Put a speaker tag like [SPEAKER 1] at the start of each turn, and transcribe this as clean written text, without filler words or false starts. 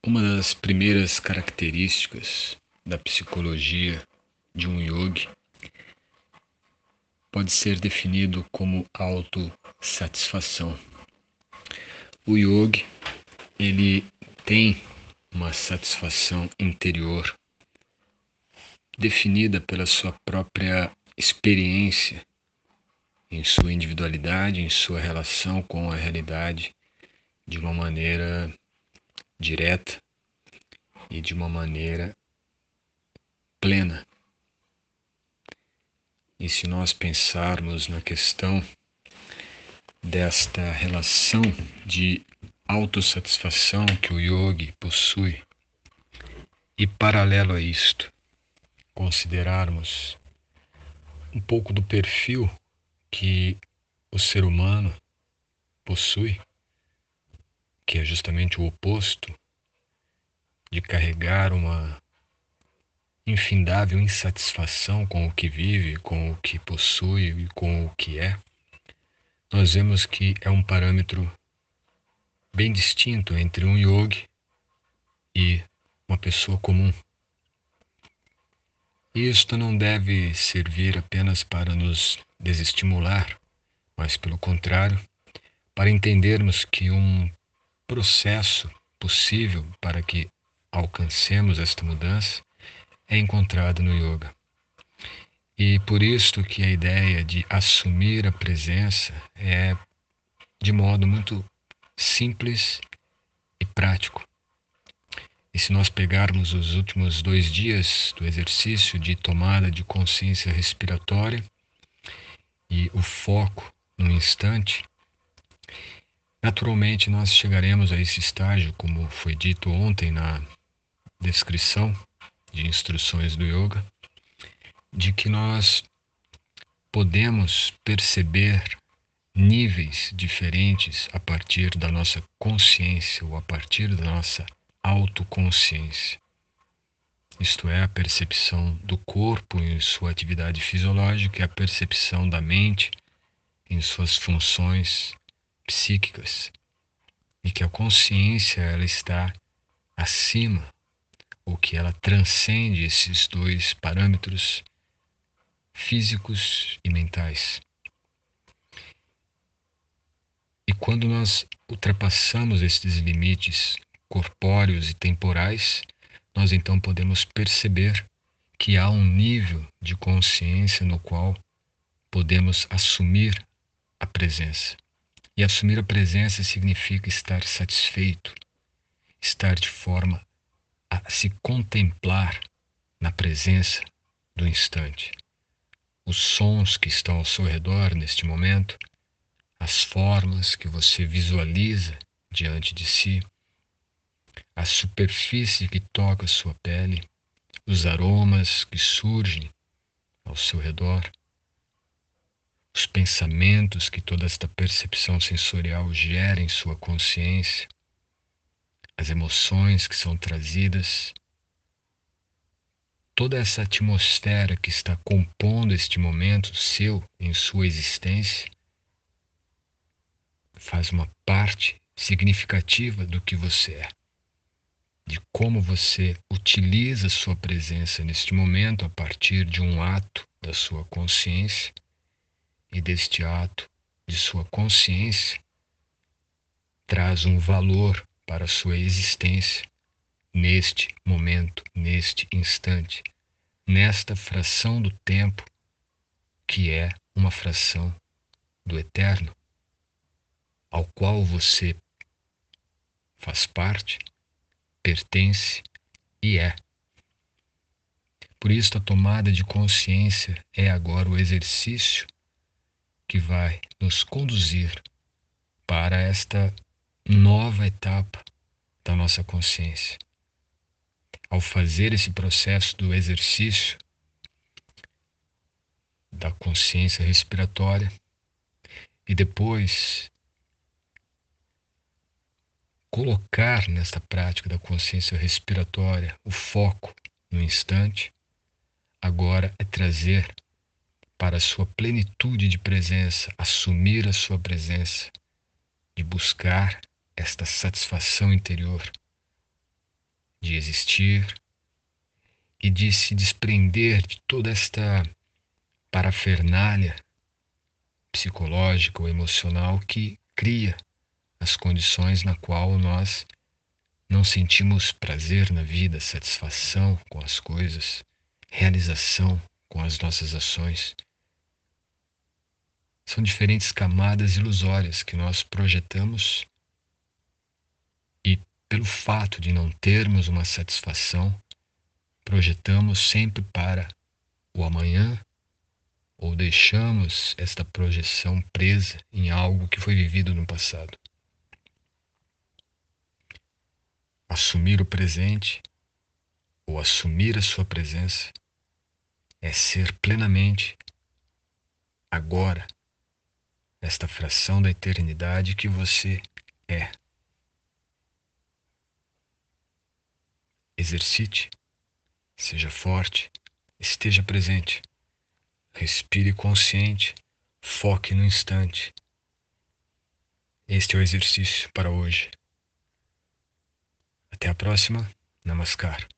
[SPEAKER 1] Uma das primeiras características da psicologia de um yogi pode ser definido como autossatisfação. O yogi, ele tem uma satisfação interior definida pela sua própria experiência em sua individualidade, em sua relação com a realidade de uma maneira direta e de uma maneira plena. E se nós pensarmos na questão desta relação de autossatisfação que o yogi possui, e paralelo a isto, considerarmos um pouco do perfil que o ser humano possui, que é justamente o oposto de carregar uma infindável insatisfação com o que vive, com o que possui e com o que é, nós vemos que é um parâmetro bem distinto entre um yogi e uma pessoa comum. E isto não deve servir apenas para nos desestimular, mas pelo contrário, para entendermos que um processo possível para que alcancemos esta mudança é encontrado no yoga. E por isto que a ideia de assumir a presença é de modo muito simples e prático. E se nós pegarmos os últimos 2 dias do exercício de tomada de consciência respiratória e o foco no instante, naturalmente nós chegaremos a esse estágio, como foi dito ontem na descrição de instruções do yoga, de que nós podemos perceber níveis diferentes a partir da nossa consciência ou a partir da nossa autoconsciência. Isto é, a percepção do corpo em sua atividade fisiológica e a percepção da mente em suas funções psíquicas. E que a consciência ela está acima, ou que ela transcende esses 2 parâmetros físicos e mentais. E quando nós ultrapassamos esses limites corpóreos e temporais, nós então podemos perceber que há um nível de consciência no qual podemos assumir a presença. E assumir a presença significa estar satisfeito, estar de forma a se contemplar na presença do instante. Os sons que estão ao seu redor neste momento, as formas que você visualiza diante de si, a superfície que toca a sua pele, os aromas que surgem ao seu redor, os pensamentos que toda esta percepção sensorial gera em sua consciência, as emoções que são trazidas, toda essa atmosfera que está compondo este momento seu em sua existência faz uma parte significativa do que você é, de como você utiliza sua presença neste momento a partir de um ato da sua consciência, e deste ato de sua consciência traz um valor para a sua existência neste momento, neste instante, nesta fração do tempo que é uma fração do eterno, ao qual você faz parte, pertence e é. Por isso a tomada de consciência é agora o exercício que vai nos conduzir para esta nova etapa da nossa consciência. Ao fazer esse processo do exercício da consciência respiratória e depois colocar nesta prática da consciência respiratória o foco no instante, agora é trazer para a sua plenitude de presença, assumir a sua presença, de buscar esta satisfação interior, de existir e de se desprender de toda esta parafernália psicológica ou emocional que cria as condições na qual nós não sentimos prazer na vida, satisfação com as coisas, realização com as nossas ações. São diferentes camadas ilusórias que nós projetamos e, pelo fato de não termos uma satisfação, projetamos sempre para o amanhã ou deixamos esta projeção presa em algo que foi vivido no passado. Assumir o presente ou assumir a sua presença é ser plenamente agora esta fração da eternidade que você é. Exercite, seja forte, esteja presente, respire consciente, foque no instante. Este é o exercício para hoje. Até a próxima. Namaskar.